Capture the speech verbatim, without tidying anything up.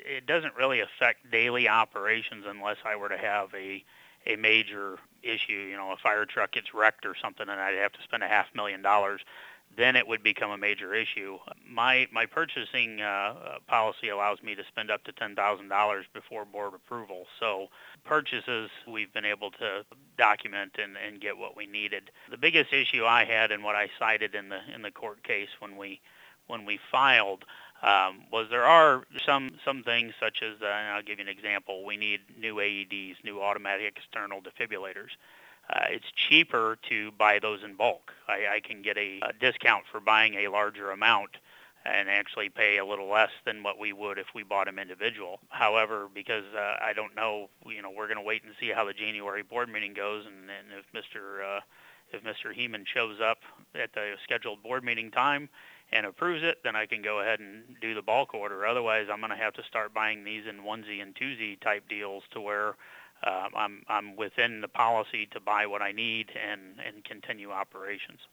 it doesn't really affect daily operations unless I were to have a a major issue. You know, a fire truck gets wrecked or something, and I'd have to spend a half million dollars. Then it would become a major issue. My my purchasing uh, policy allows me to spend up to ten thousand dollars before board approval. So purchases we've been able to document and, and get what we needed. The biggest issue I had and what I cited in the in the court case when we when we filed um, was there are some some things such as uh, and I'll give you an example. We need new A E Ds, new automatic external defibrillators. Uh, it's cheaper to buy those in bulk. I, I can get a, a discount for buying a larger amount and actually pay a little less than what we would if we bought them individual. However, because uh, I don't know, you know, we're going to wait and see how the January board meeting goes, and, and if Mister Uh, if Mister Heeman shows up at the scheduled board meeting time and approves it, then I can go ahead and do the bulk order. Otherwise, I'm going to have to start buying these in onesie and twosie type deals to where um, I'm I'm within the policy to buy what I need and and continue operations.